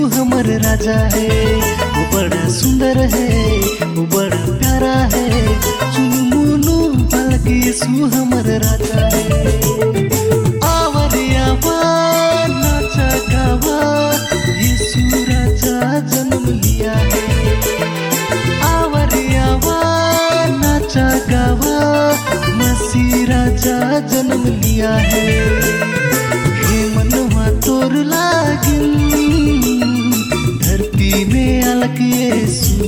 हमर राजा है। वो बड़ा सुंदर है, वो बड़ा प्यारा है। चुनमुनु बालक यीशु हमर राजा है। आवरे आवा नाचा गावा, यीशु राजा जन्म लिया है। आवरे आवा नाचा गावा, मसीह राजा जन्म लिया है। हे मनवा तोर लागिन, धरती में अलग यीशु।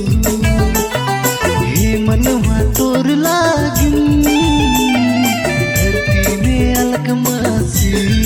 हे मनवा तोर लागिन, धरती में अलग मसीह।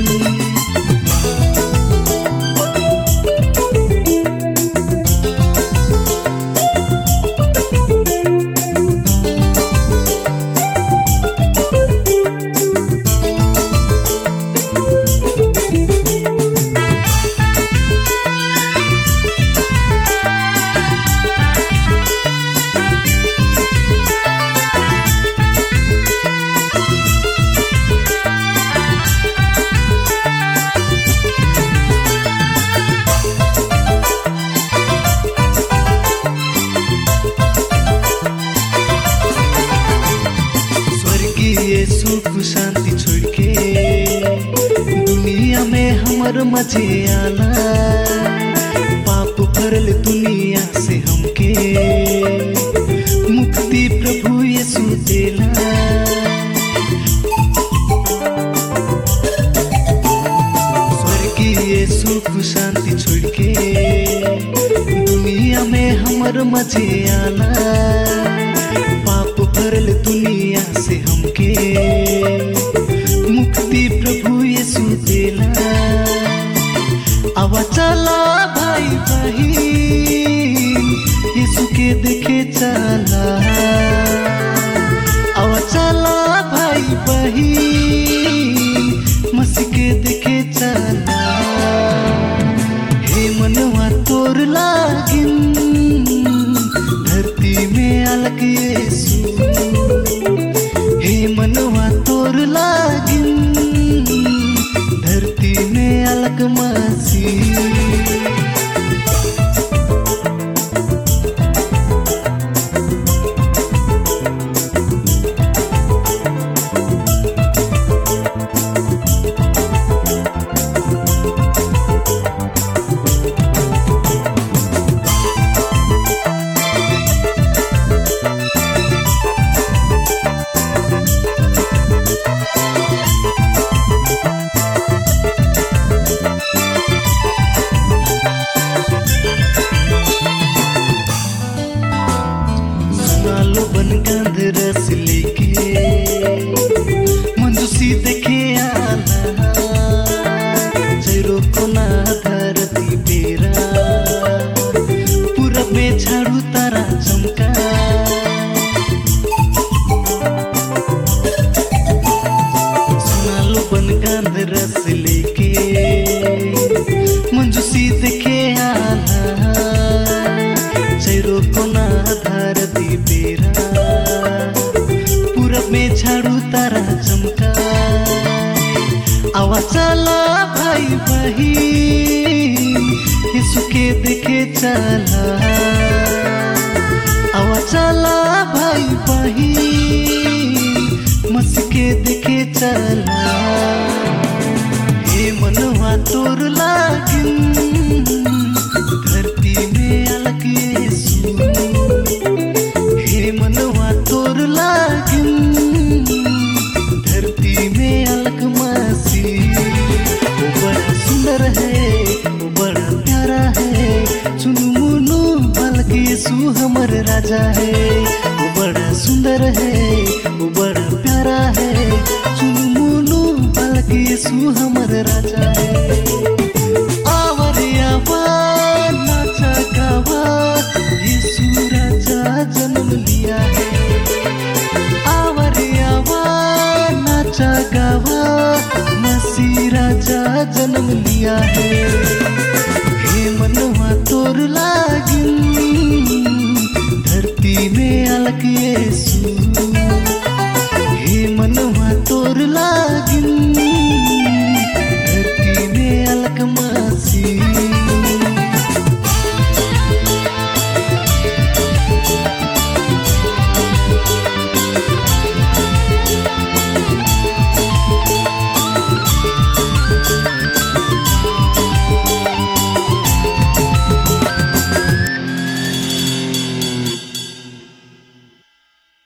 सुख शांति छोड़ के दुनिया में हमर मजे आला। पाप भरल दुनिया से हमके मुक्ति प्रभु यीशु देला। स्वर्गीय सुख शांति छोड़ के दुनिया में हमर मजे आला। पाप भरल दुनिया से हमके मुक्ति प्रभु यीशु देला। आवा चला भाई बहिन, यीशु के देखे चला। आवा चला भाई बहिन, मसीह के देखे चला। हे मनवा तोर लागिन, धरती में अलग यीशु। हे मनवा तोर लागिन, धरती में अलग मसीह। गंध रस लेके मंजूसी देखे आला। जरो कोना धरती बेरा, पूरब में झाड़ू तारा चमका। सुना लो बन गंध रस लेके मंजूसी देखे आला। जरो कोना धरती बेरा, पूरब में झाड़ू तारा चमका। आवा चला भाई बहिन, यीशु के देखे चला। आवा चला भाई बहिन, मसीह के देखे चला। हे मनवा तोर लागिन, धरती में अलग यीशु। हे मनवा तोर लागिन, धरती में अलग मसीह। वो बड़ा सुंदर है, वो बड़ा प्यारा है। चुनमुनु बालक यीशु हमर राजा है। वो बड़ा सुंदर है, वो बड़ा प्यारा है। चुनमुनु बालक यीशु हमर राजा है। आवरे आवा नाचा गावा, यीशु राजा जन्म लिया है। आवरे आवा नाचा गावा, मसीह राजा जन्म लिया है। हे मनवा तोर लागिन, धरती में अलग यीशु। हे मनवा तोर लागिन,